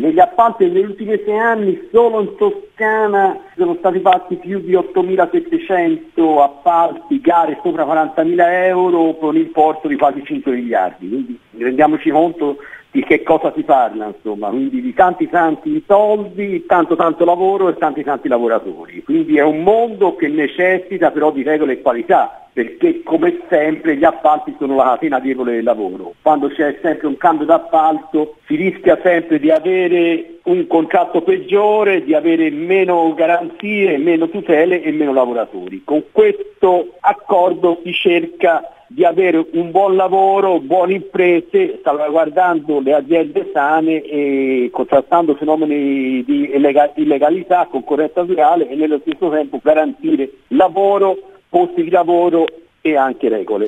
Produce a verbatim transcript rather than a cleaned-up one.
negli appalti negli ultimi sei anni solo in Toscana sono stati fatti più di ottomilasettecento appalti, gare sopra quarantamila euro con un importo di quasi cinque miliardi, quindi rendiamoci conto di che cosa si parla, insomma, quindi di tanti tanti soldi, tanto tanto lavoro e tanti tanti lavoratori, quindi è un mondo che necessita però di regole e qualità, perché come sempre gli appalti sono la catena debole del lavoro, quando c'è sempre un cambio d'appalto si rischia sempre di avere un contratto peggiore, di avere meno garanzie, meno tutele e meno lavoratori. Con questo accordo si cerca di avere un buon lavoro, buone imprese, salvaguardando le aziende sane e contrastando fenomeni di illegalità, concorrenza sleale e nello stesso tempo garantire lavoro, posti di lavoro e anche regole.